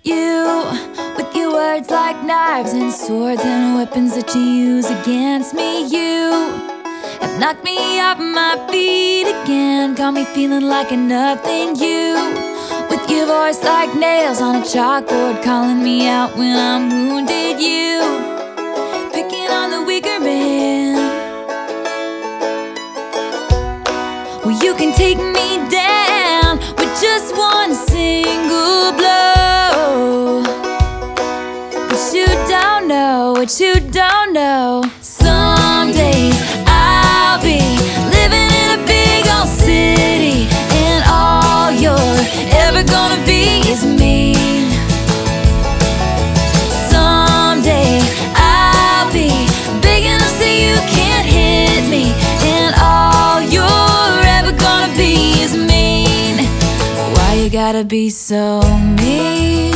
You, with your words like knives and swords and weapons that you use against me. You have knocked me off my feet again, got me feeling like a nothing. You, with your voice like nails on a chalkboard, calling me out when I'm wounded. You, picking on the weaker man. Well, you can take me down with just one single blow, but you don't know what you don't know. Someday I'll be living in a big old city, and all you're ever gonna be is mean. Someday I'll be big enough so you can't hit me, and all you're ever gonna be is mean. Why you gotta be so mean?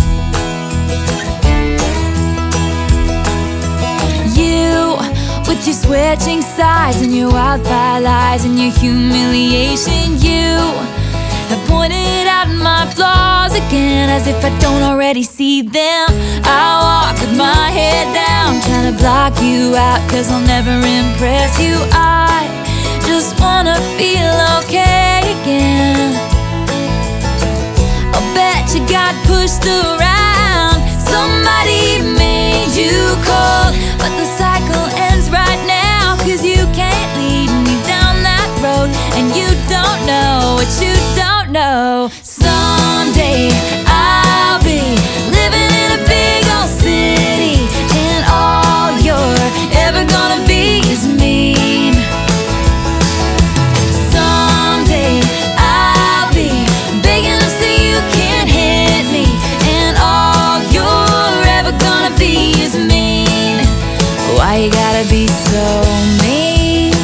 With your switching sides and your wildfire lies and your humiliation, you have pointed out my flaws again, as if I don't already see them. I walk with my head down, trying to block you out, 'cause I'll never impress you. I just wanna feel okay again. I'll bet you got pushed around, somebody made you cold, but the cycle ends right now, 'cause you can't lead me down that road, and you don't know what you don't know. Someday I'll be living in a big old city, and all you're ever gonna be is mean. Someday I'll be big enough so you can't hit me, and all you're ever gonna be is mean. Why you gotta be so mean?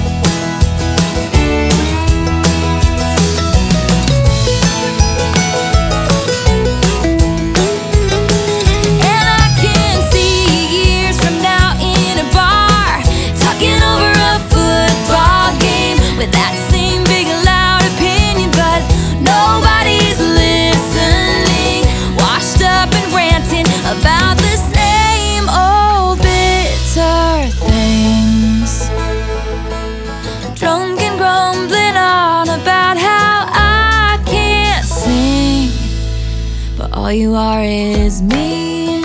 And I can see years from now in a bar, talking over a football game with that same big loud opinion, but nobody's listening, washed up and ranting about the same old bitter things, drunk and grumbling on about how I can't sing, but all you are is mean.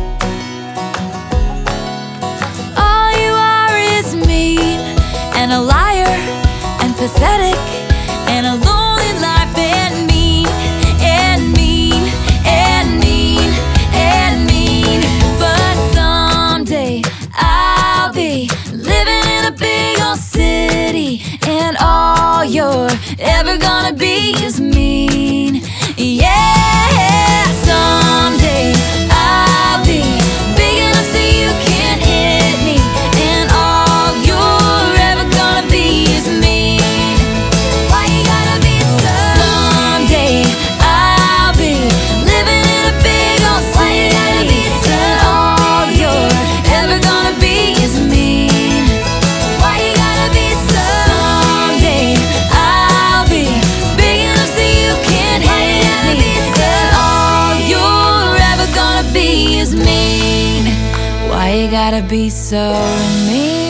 All you are is mean, and a liar, and pathetic, and a lonely life, and mean, and mean, and mean, and mean. But someday I'll be living in a big old city, and all you're ever gonna be is mean. Yeah, someday I'll be big enough so you can't hit me, and all you're ever gonna be is mean. Why you gotta be so mean? Someday I'll be living in a big old city, and all you're ever gonna be is mean. Why you gotta be so mean? Someday I'll be big enough so you can't hit me, and all you're ever gonna be is mean. Why you gotta be so mean?